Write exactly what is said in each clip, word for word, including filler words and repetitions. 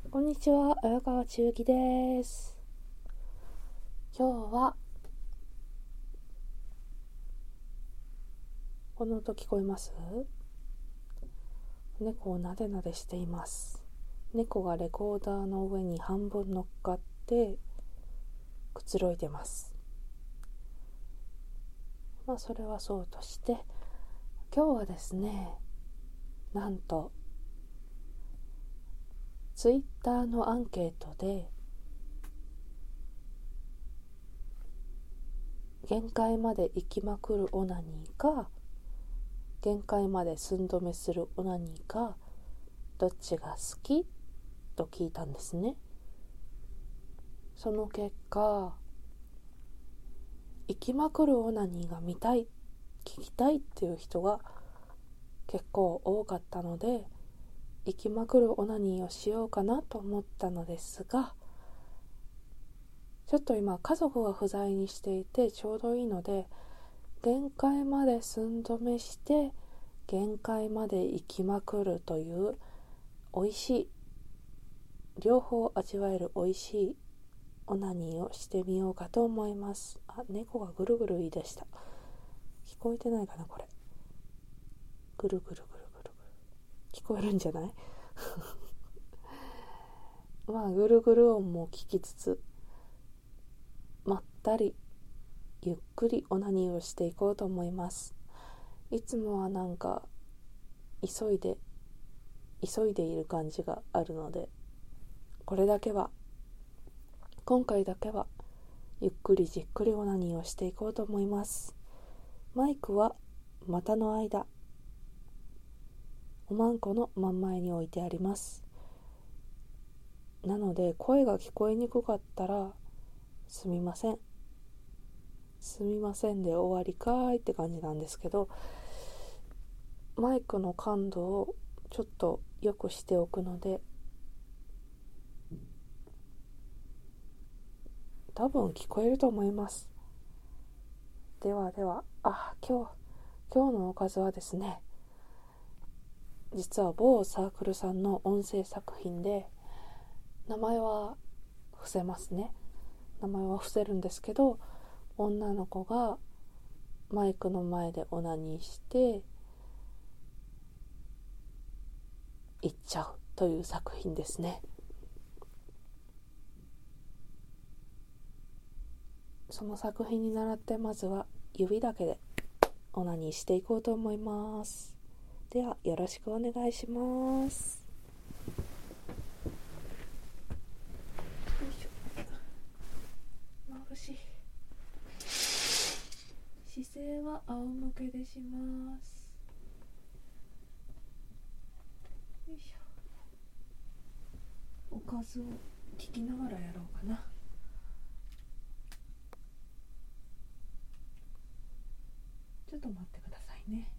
こんにちは、綾川千幸です。今日はこの音聞こえます？猫をなでなでしています。猫がレコーダーの上に半分乗っかってくつろいでます。まあそれはそうとして、今日はですね、なんとツイッターのアンケートで限界まで行きまくるオナニーか限界まで寸止めするオナニーかどっちが好きと聞いたんですね。その結果、行きまくるオナニーが見たい、聞きたいっていう人が結構多かったので、行きまくるオナニーをしようかなと思ったのですが、ちょっと今家族が不在にしていてちょうどいいので、限界まで寸止めして限界まで行きまくるという美味しい、両方味わえる美味しいオナニーをしてみようかと思います。あ、猫がぐるぐる言い出した。聞こえてないかなこれ。ぐるぐるぐるぐるぐる。聞こえるんじゃないまあぐるぐる音も聞きつつ、まったりゆっくりオナニーをしていこうと思います。いつもはなんか急いで急いでいる感じがあるので、これだけは今回だけはゆっくりじっくりオナニーをしていこうと思います。マイクは股の間、おまんこの真ん前に置いてあります。なので声が聞こえにくかったらすみませんすみませんで終わりかーいって感じなんですけど、マイクの感度をちょっと良くしておくので、多分聞こえると思います。ではでは、あ、今日今日のおかずはですね、実は某サークルさんの音声作品で、名前は伏せますね。名前は伏せるんですけど、女の子がマイクの前でオナニーして行っちゃうという作品ですね。その作品に倣ってまずは指だけでオナニーしていこうと思います。ではよろしくお願いします。よいしょ。まぶしい。姿勢は仰向けでします。よいしょ。おかずを聞きながらやろうかな。ちょっと待ってくださいね。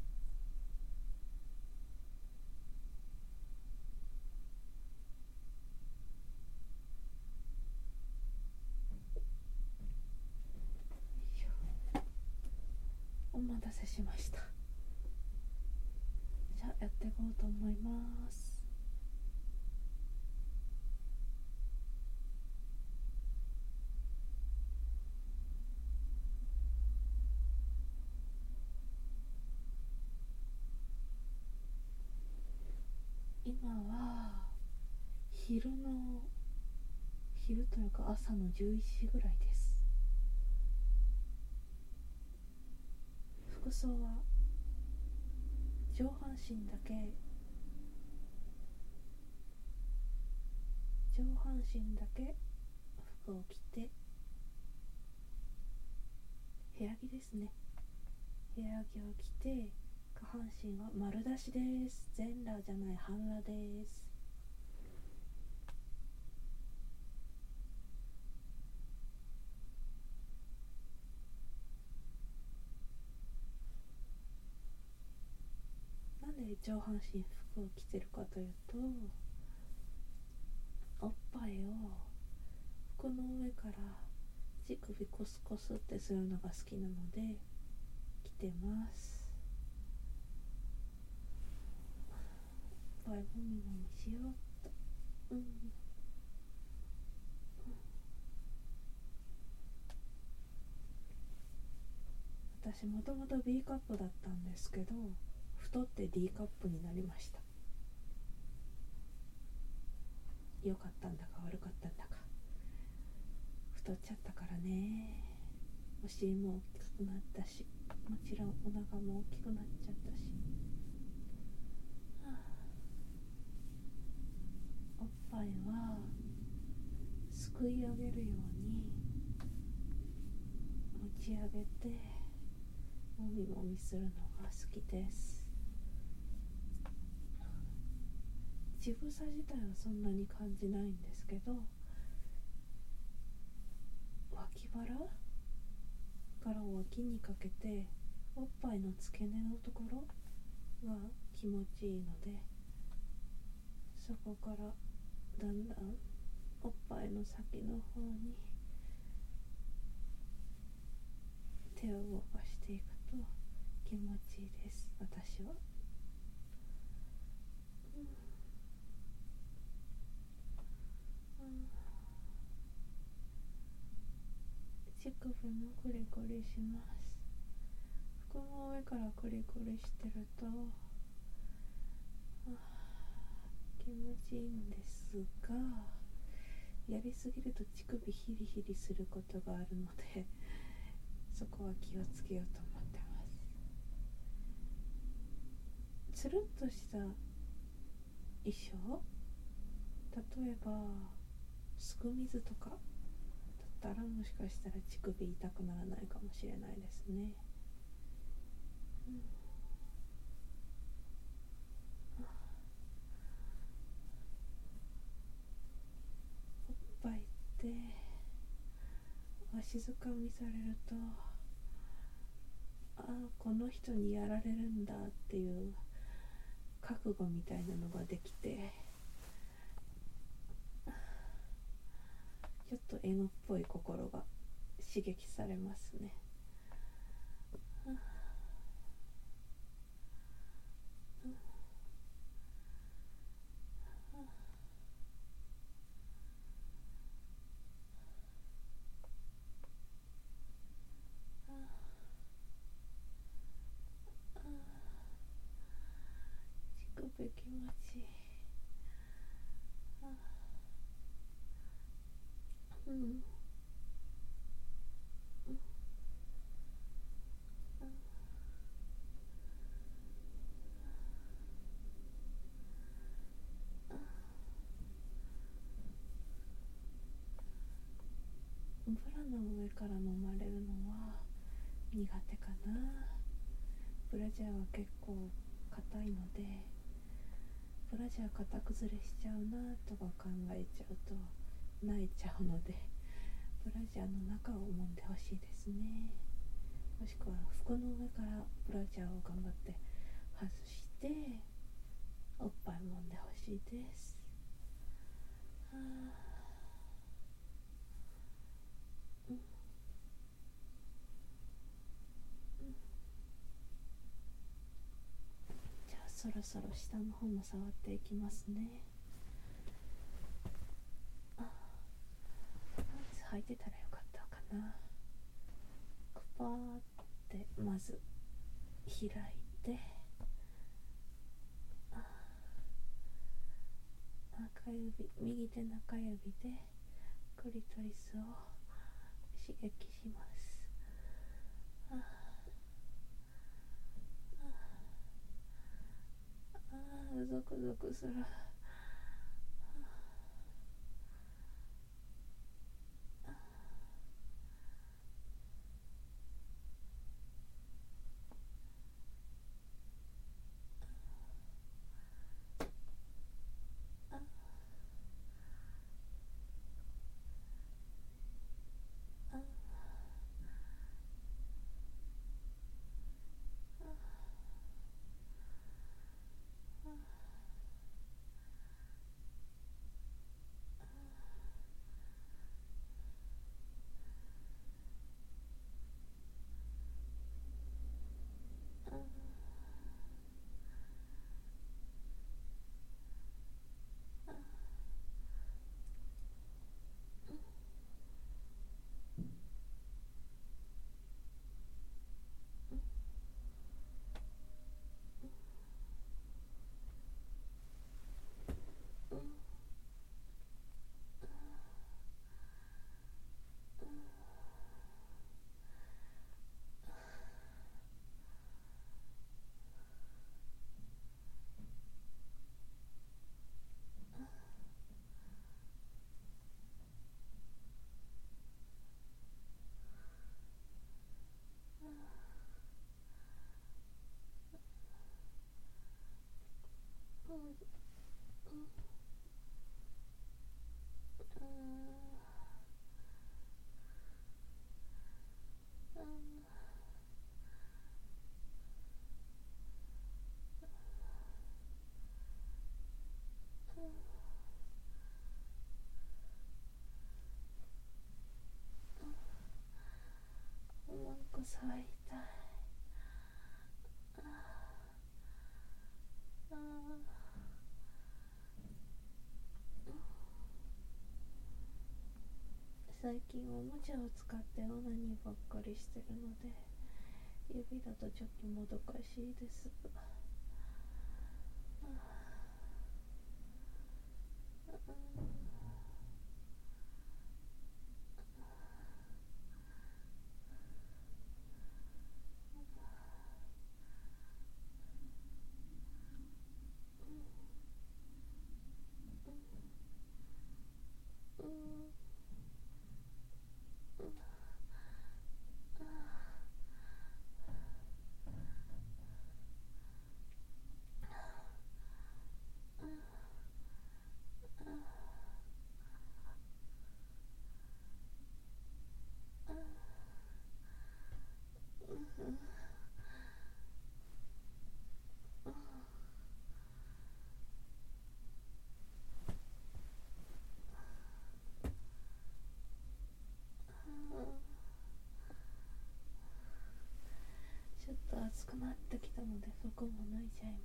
お待たせしました。じゃあやっていこうと思います。今は昼の昼というか朝のじゅういちじぐらいです。服装は上半身だけ上半身だけ服を着て、部屋着ですね。部屋着を着て、下半身は丸出しです。全裸じゃない、半裸です。なんで上半身服を着てるかというと、おっぱいを服の上から乳首コスコスってするのが好きなので着てます。おっぱいもみもみしようっと。うん、 私もともと B カップだったんですけど、太って D カップになりました。良かったんだか悪かったんだか、太っちゃったからね。お尻も大きくなったし、もちろんお腹も大きくなっちゃったし、はあ、おっぱいはすくい上げるように持ち上げてもみもみするのが好きです。乳房自体はそんなに感じないんですけど、脇腹から脇にかけておっぱいの付け根のところが気持ちいいので、そこからだんだんおっぱいの先の方に手を動かしていくと気持ちいいです、私は。うんうん、乳首もクリクリします。服の上からクリクリしてると気持ちいいんですが、やりすぎると乳首ヒリヒリすることがあるので、そこは気をつけようと思ってます。つるっとした衣装、例えばすく水とかだったら、もしかしたら乳首痛くならないかもしれないですね。うん、おっぱいってわしづかみされると、ああこの人にやられるんだっていう覚悟みたいなのができて、ちょっとエゴっぽい心が刺激されますね。乳首気持ちいい。うん、ブラの上から揉まれるのは苦手かな。ブラジャーは結構硬いので、ブラジャー型崩れしちゃうなとか考えちゃうと泣いちゃうので、ブラジャーの中を揉んでほしいですね。もしくは服の上からブラジャーを頑張って外しておっぱい揉んでほしいです。はあ、うんうん、じゃあそろそろ下の方も触っていきますね。あ、パンツ履いてたらよかったかな。クパーってまず開いて、あ、中指、右手中指でクリトリスを刺激します。あああ、ゾクゾクする。 こ触りたい。ああ最近おもちゃを使ってオナニーばっかりしてるので指だとちょっともどかしいです。ちょっと暑くなってきたので服も脱いじゃいます。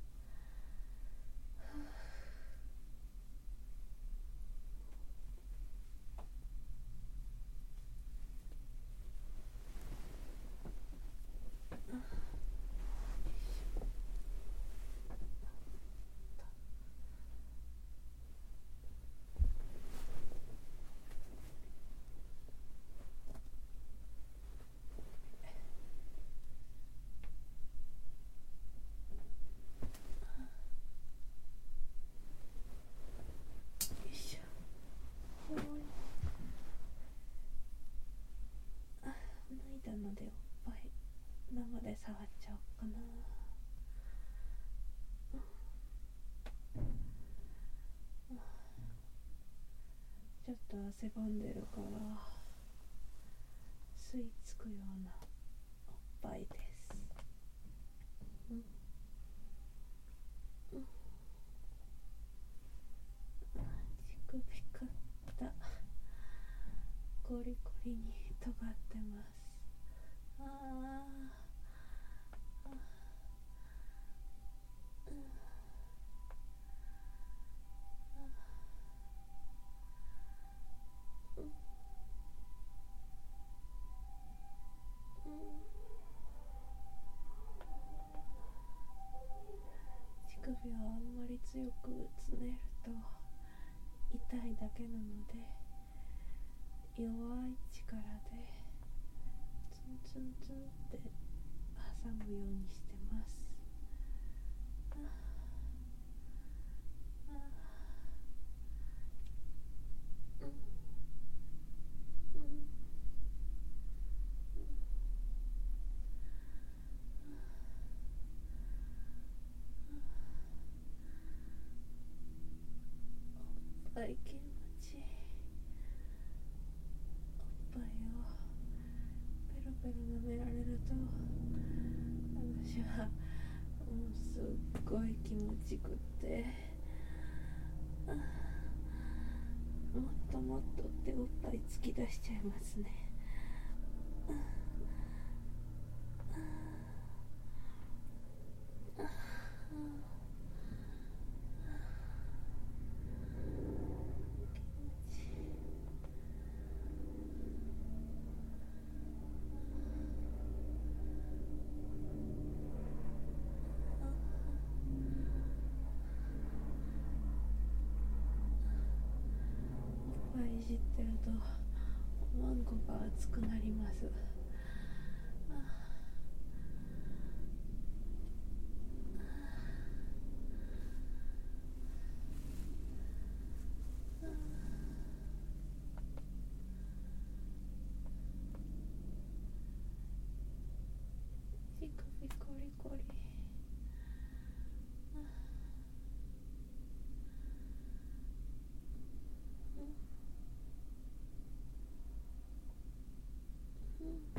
なのでおっぱい生で触っちゃおうかな。ちょっと汗ばんでるから吸い付くようなおっぱいです。うんうん、乳首かったゴリゴリに尖ってます。あー乳首はあんまり強くつねると痛いだけなので弱い力でツンツンツンって挟むようにしてます。おっぱい気持ちいい。おっぱいをペロペロ舐められると私はもうすっごい気持ちくってもっともっとっておっぱい突き出しちゃいますね。おっぱいいじってるとおまんこが熱くなります。乳首コリコリ。うん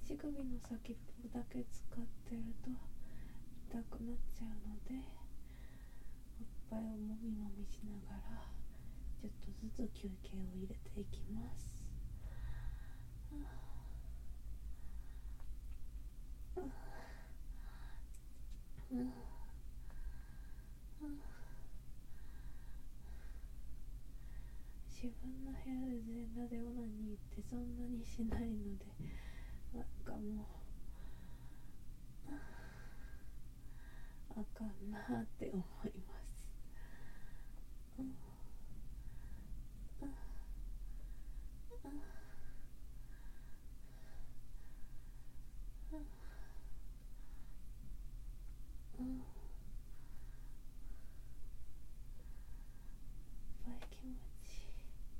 乳首の先っぽだけ使ってると痛くなっちゃうので、おっぱいをもみもみしながらちょっとずつ休憩を入れていきます。うんうん自分の部屋で全裸でオナニーってそんなにしないので、なんかもうあかんなって思います。うんうんうんうん、おっぱい気持ちいい。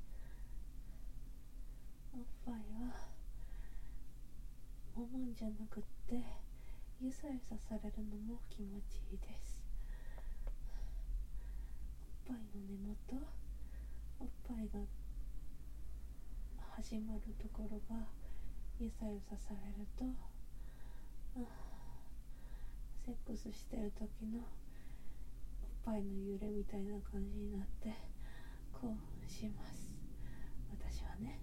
おっぱいはもむんじゃなくってゆさゆさされるのも気持ちいいです。おっぱいの根元、おっぱいが始まるところがゆさゆさされると、セックスしてる時のおっぱいの揺れみたいな感じになってこうします、私はね。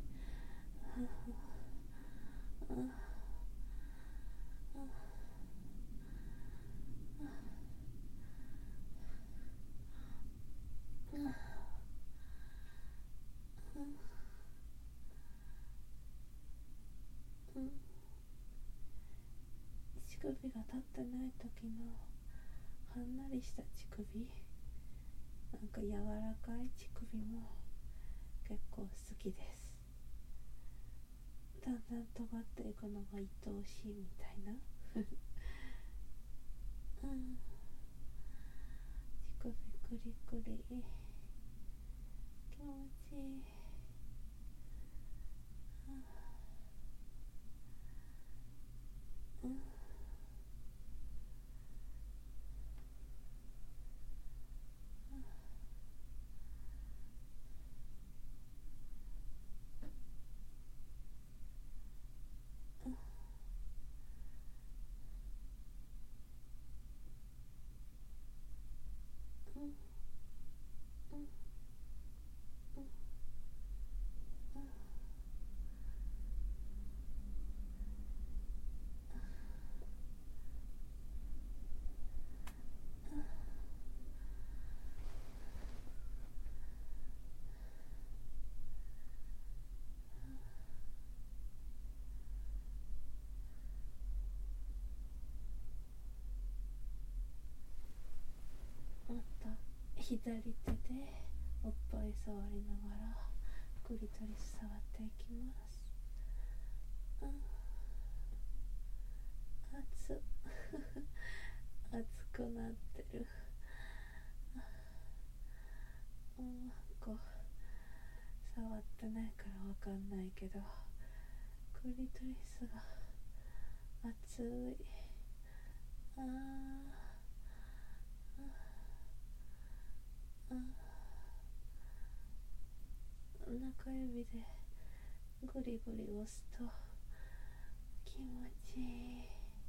乳首が立ってない時のはんなりした乳首、なんか柔らかい乳首も結構好きです。だんだん尖っていくのが愛おしいみたいなうん、乳首クリクリ気持ちいい。うんうんうんうんまた左手でおっぱい触りながらクリトリス触っていきます。うん、熱熱くなってる。うん、こう触ってないからわかんないけどクリトリスが熱い。あーあー中指でグリグリ押すと気持ちいい。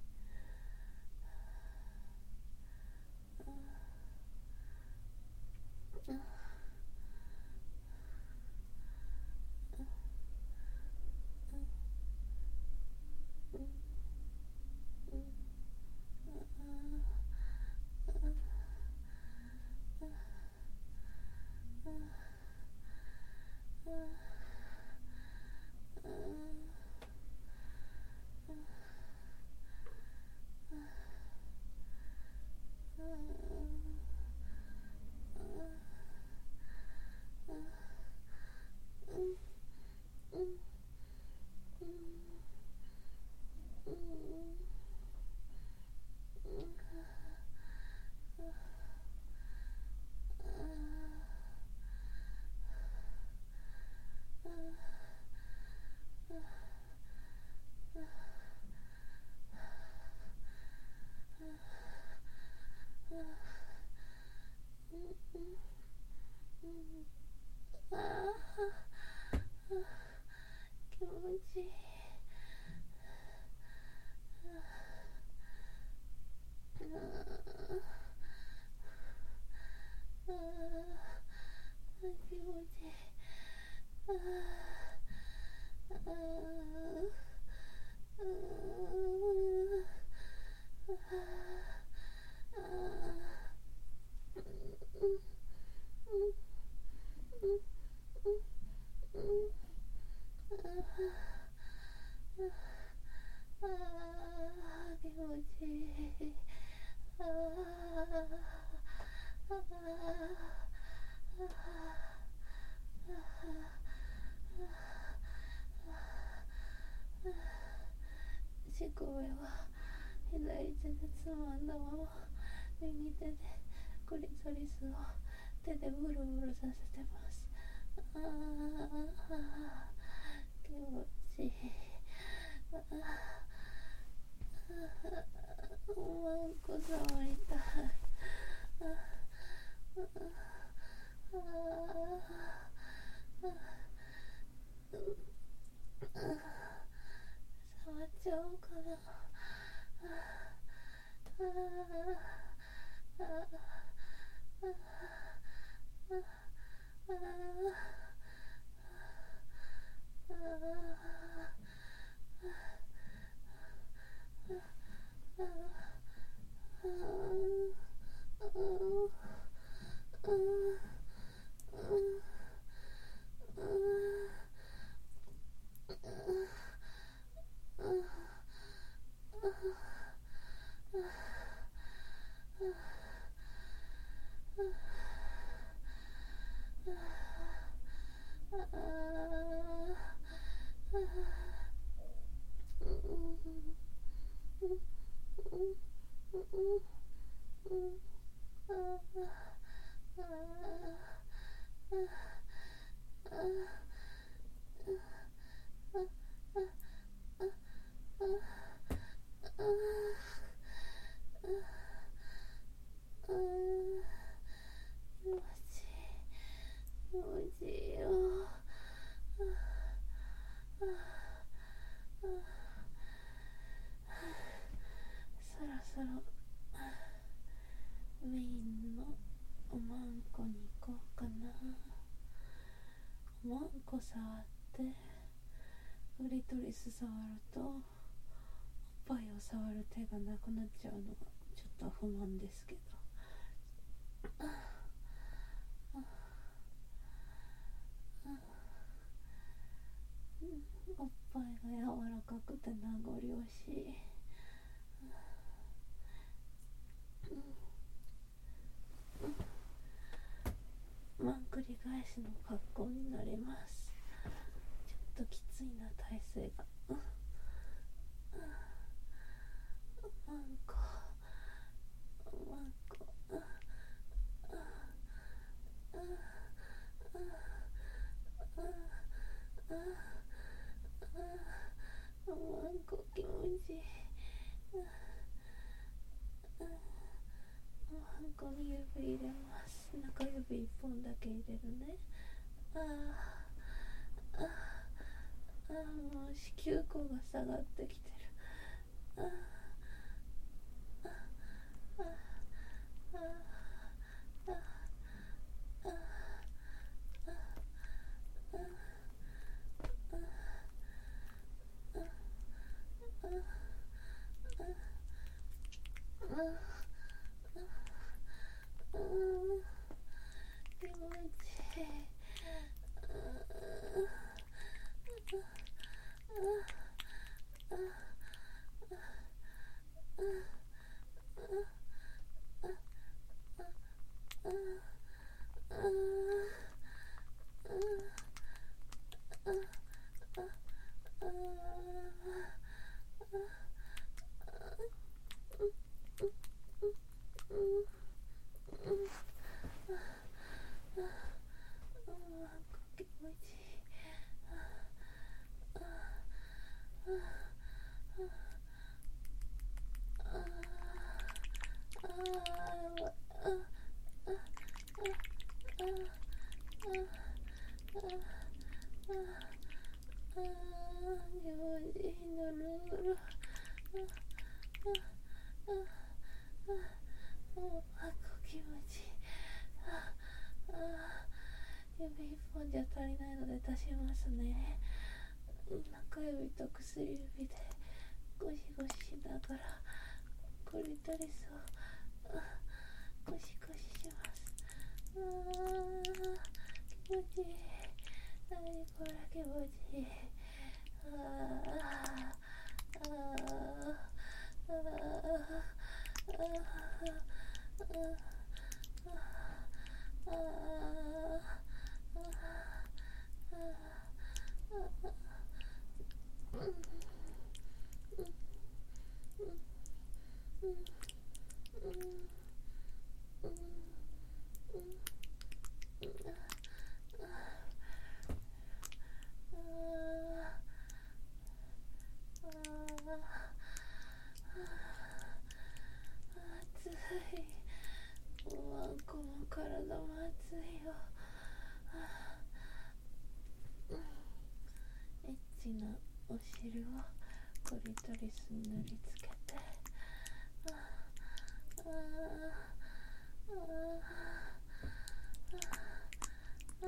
あー気持ちいい。 しこめは左手でつまんだまま右手でクリトリスを手でブルブルさせてます。ああ気持ちいい。ああワンコ触りたい。ああああ触っちゃおうかな。ああああ気持ちいいよ。そろそろメインのおまんこに行こうかな。おまんこ触ってクリトリス触るとおっぱいを触る手がなくなっちゃうのがちょっと不満ですけど、おっぱいが柔らかくて名残惜しい。まん繰り返しの格好になります。ちょっときついな体勢が。まんこまんこまんこ気持ちいい。まんこに指入れます。中指一本だけ入れるね。ああああもう子宮口が下がってきてる。あああああああ気持ちいい。気指一本じゃ足りないので出しますね。中指と薬指でゴシゴシしながらクリトリスをゴシゴシします。あー気持ちいい。何これ気持ちいい。あーあーあーあーあーあーあ暑い。もうこの体も暑いよ。エッチなお汁をクリトリスに塗りつけて、ああああああ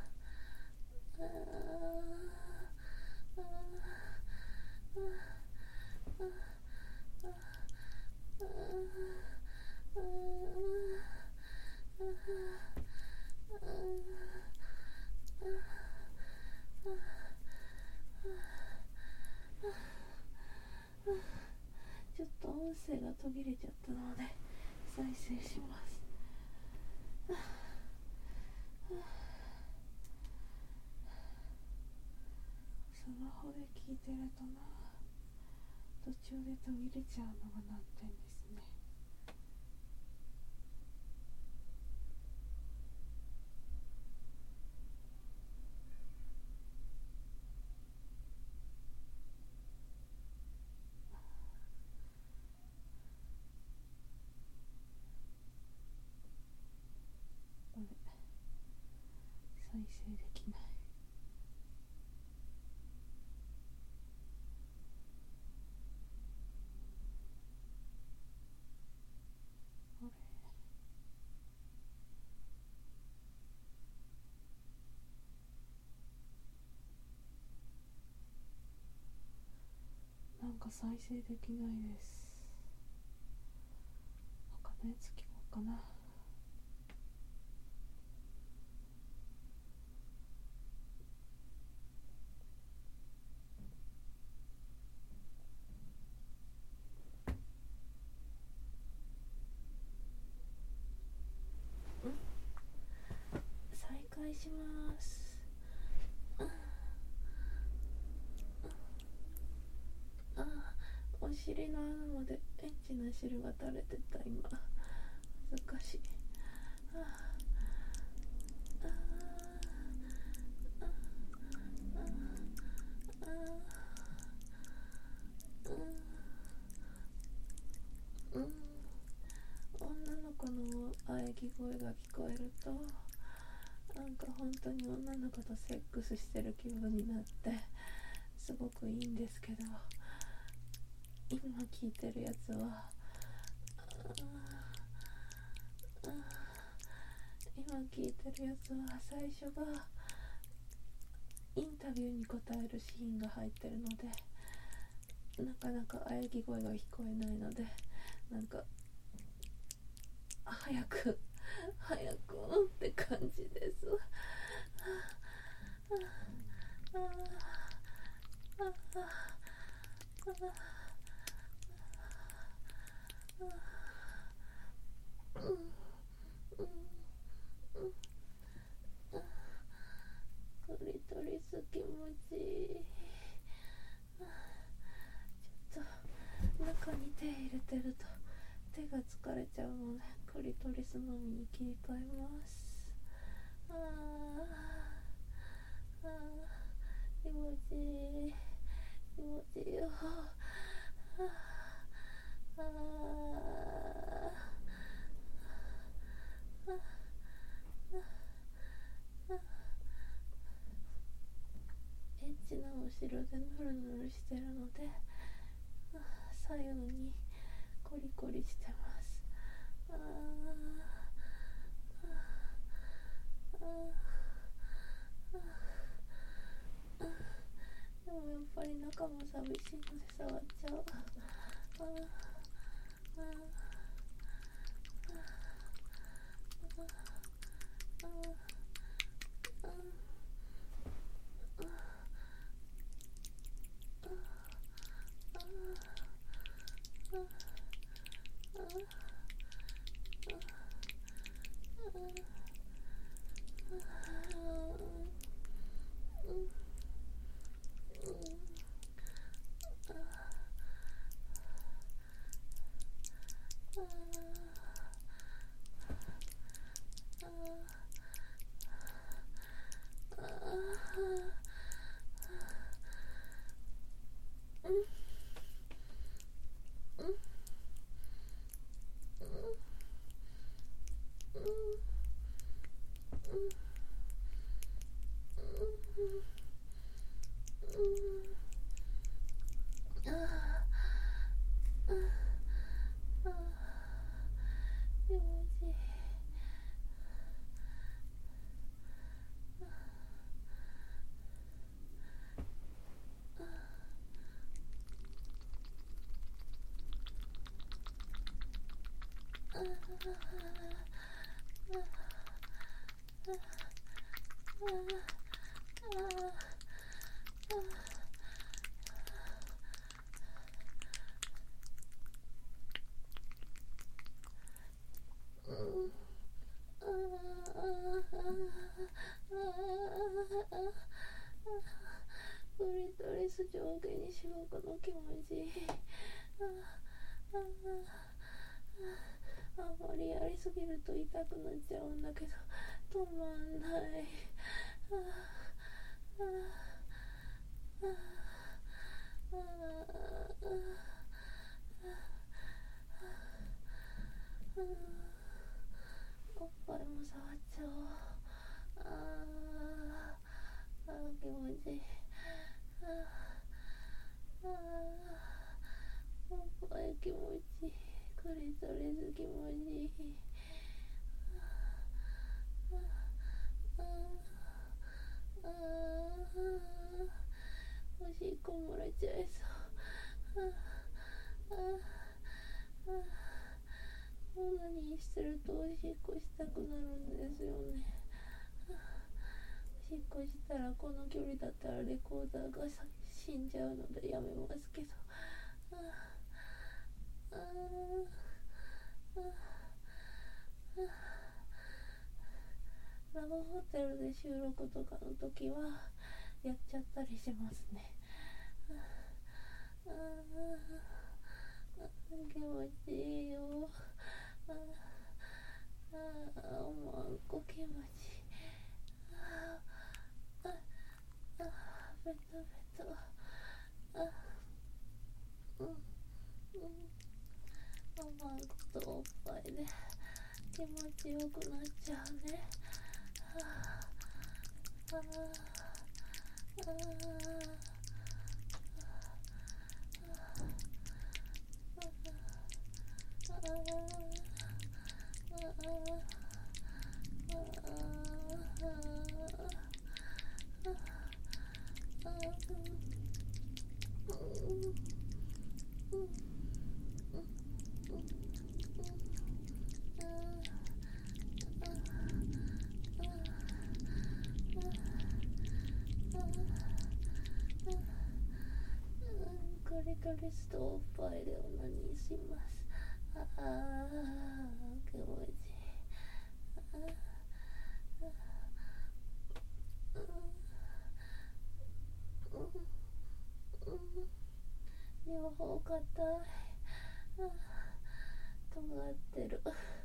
ちょっと音声が途切れちゃったので再生します。スマホで聞いてるとな、途中で途切れちゃうのが難点ですね。あれ、再生できない。あれ、なんか再生できないです。他のやつ聞こうかな。再開します。ああ、お尻の穴までエッチな汁が垂れてた。今恥ずかしい。ああああああうん、女の子の喘ぎ声が聞こえるとなんか本当に女の子とセックスしてる気分になってすごくいいんですけど、今聞いてるやつは今聞いてるやつは最初がインタビューに答えるシーンが入ってるので、なかなか喘ぎ声が聞こえないので、なんか早く早くって感じです。クリトリス気持ちいい。ちょっと中に手入れてると手が疲れちゃうのでクリトリスのみに切り替えます。あーあー、気持ちいい気持ちいいよ。あーあーあーエッチなお城でヌルヌルしてるので左右にコリコリしてます。あーあーあぱり中も寂しいので触っちゃう。あーあーあーあーあークリトリス上下にしごくの気持ちいい。ああんまりやりすぎると痛くなっちゃうんだけど止まんない。ああああおっぱいも触っちゃおう。ああ気持ちいい。ああおっぱい気持ちいい。クリトリス気持ちいい。ああおしっこ漏れちゃいそう。ああオナニーしてるとおしっこしたくなるんですよね。おしっこしたらこの距離だったらレコーダーが死んじゃうのでやめますけど。ああああラブホテルで収録とかの時はやっちゃったりしますね。ああ気持ちいいよ。ああもうこ気持ちいい。ああベトベト。あうんうんママんことおっぱいで気持ちよくなっちゃうね。ああああクリトリスとおっぱいでオナニーします。ああ気持ちいい。両方硬い。とがってる。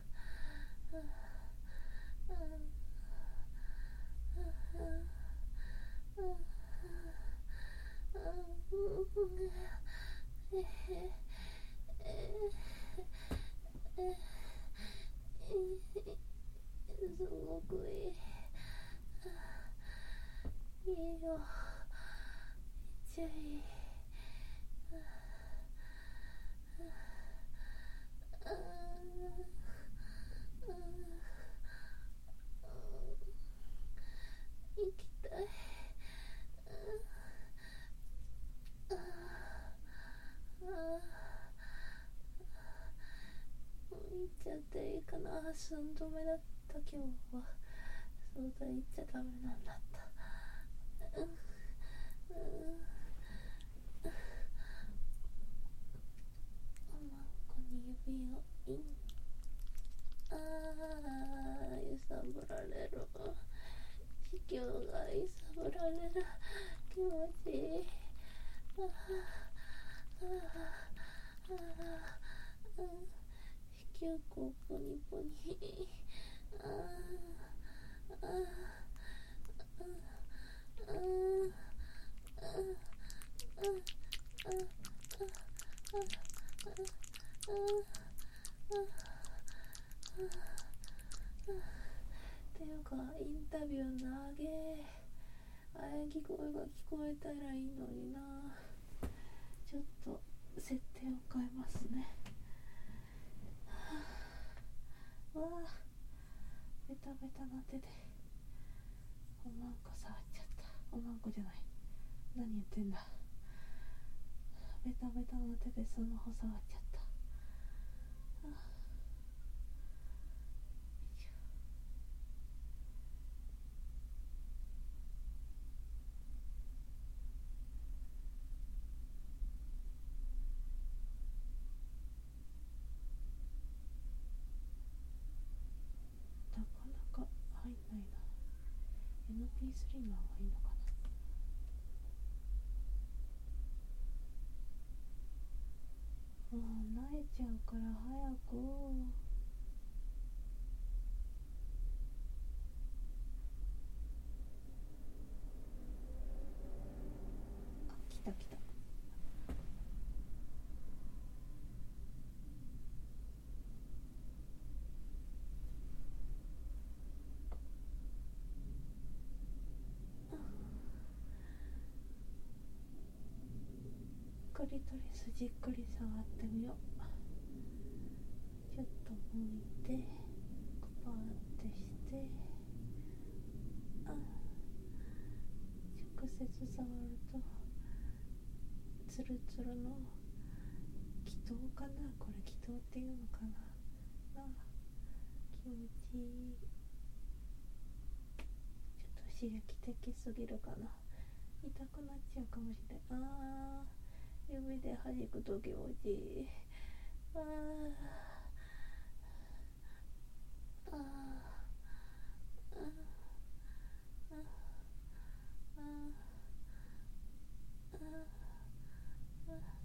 すごくいい。いいよ。めっちゃいい。行きたい。 寸止めだった今日は。そうだ、言っちゃダメなんだった。うんうんおまんこに指をイン。あー揺さぶられる。子宮が揺さぶられる。気持ちいい。あーあーあーあー子宮口ポニポニ。あーあーあーあーあーあーあーあーっていうかインタビュー長え。喘ぎ声が聞こえたらいいのにな。ちょっと設定を変えますね。わあベタベタな手でおまんこ触っちゃった。おまんこじゃない、何言ってんだ。ベタベタな手でスマホ触っちゃった。ああなかなか入んないな。 エムピースリー の方がいいのかな。もう慣れちゃうから早く。あ、来た来た。クリトリスじっくり触ってみよう。ちょっと向いてパーってして、あ直接触るとツルツルの気筒かな。これ気筒っていうのかな。あ気持ちいい。ちょっと刺激的すぎるかな。痛くなっちゃうかもしれない。あー指で弾くと気持ちいい。あーあーあーあーあーあー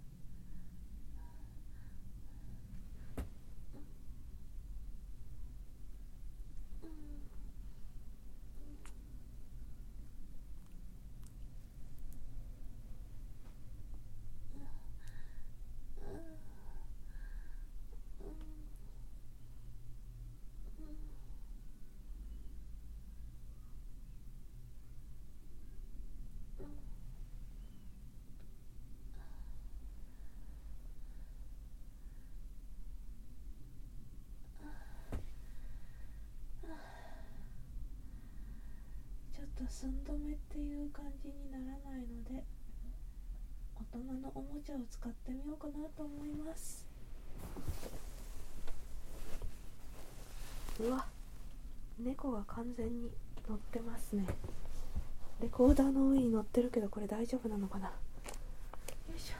ちょっと寸止めっていう感じにならないので、大人のおもちゃを使ってみようかなと思います。うわ、猫が完全に乗ってますね。レコーダーの上に乗ってるけど、これ大丈夫なのかな。よいしょ。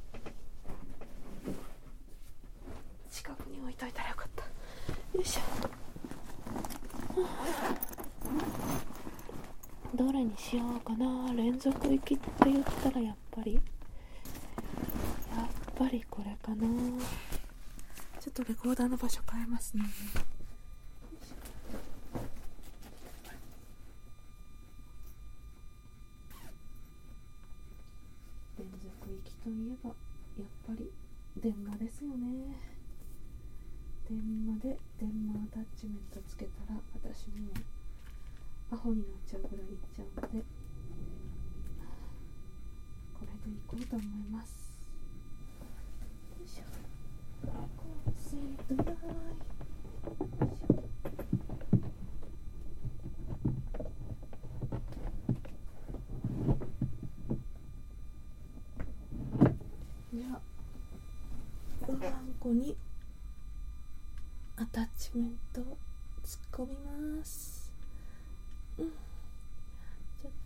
近くに置いといたらよかった。よいしょ。どれにしようかな。連続行きって言ったらやっぱりやっぱりこれかな。ちょっとレコーダーの場所変えますね。連続行きといえばやっぱり電話ですよね。電話で電話アタッチメントつけたら私もアホになっちゃうぐらいいっちゃうので、これでいこうと思います。よいしょ。コンセント代。よいしょ。じゃあおまんこにアタッチメントを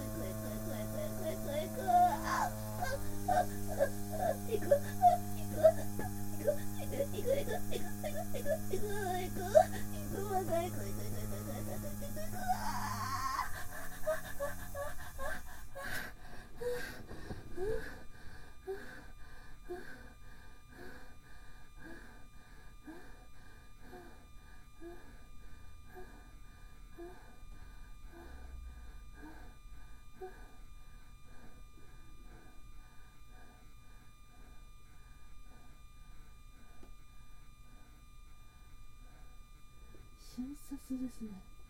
瞬殺ですね。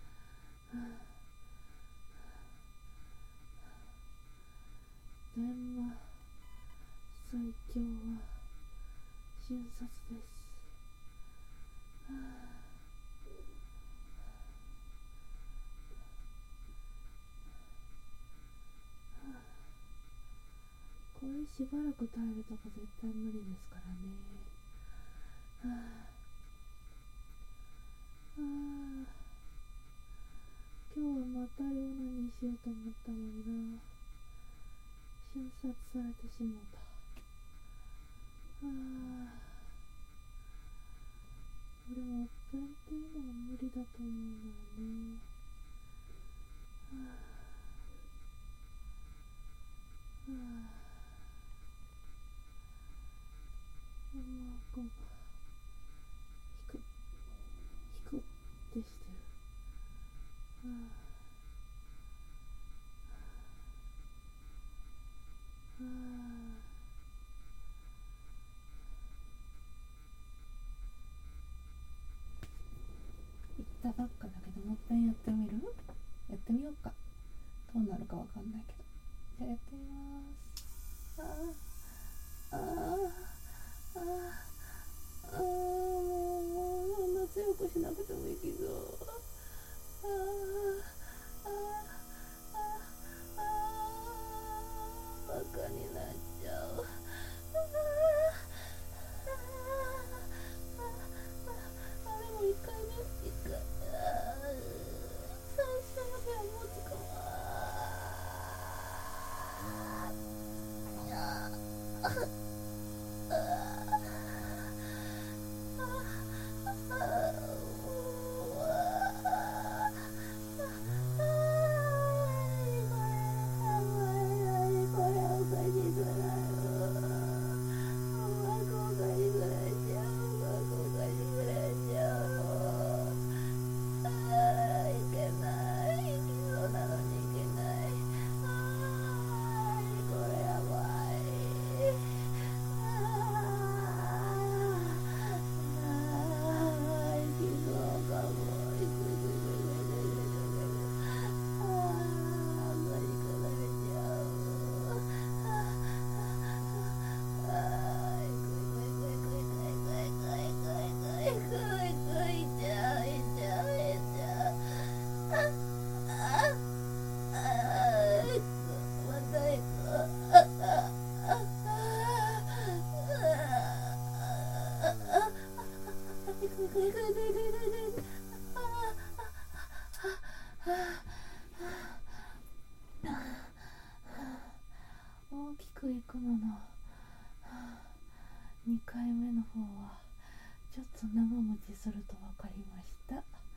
電話最強は瞬殺です。これしばらく耐えるとか絶対無理ですからね。はあああ、今日はまたオナニーしようと思ったのにな。瞬殺されてしまった。ああ、これはおっぺんっていうのは無理だと思うのよね。ああああ、なんか引く引くってしてる。ああああ、行ったばっかだけどもっぺんやってみる？やってみようか。どうなるかわかんないけど。じゃあやってみます。ああああああ、もうもうそんな強くしなくてもいいぞ。ああああああ、バカになっちゃう。ああああ、でも一回ね、一回、ああ、最初までは持つかも。 大きくいくののにかいめの方はちょっと長持ちすると分かりました。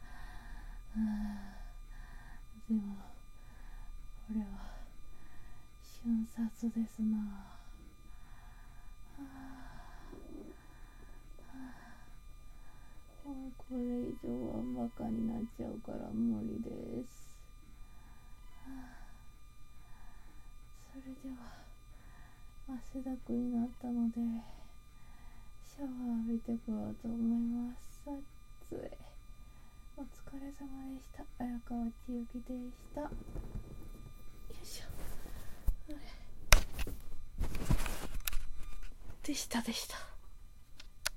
でもこれは瞬殺ですな。もうこれ以上はバカになっちゃうから無理です。それでは汗だくになったのでシャワー浴びてこようと思います。さっつえお疲れ様でした。綾川千雪でした。よいしょ。でしたでした。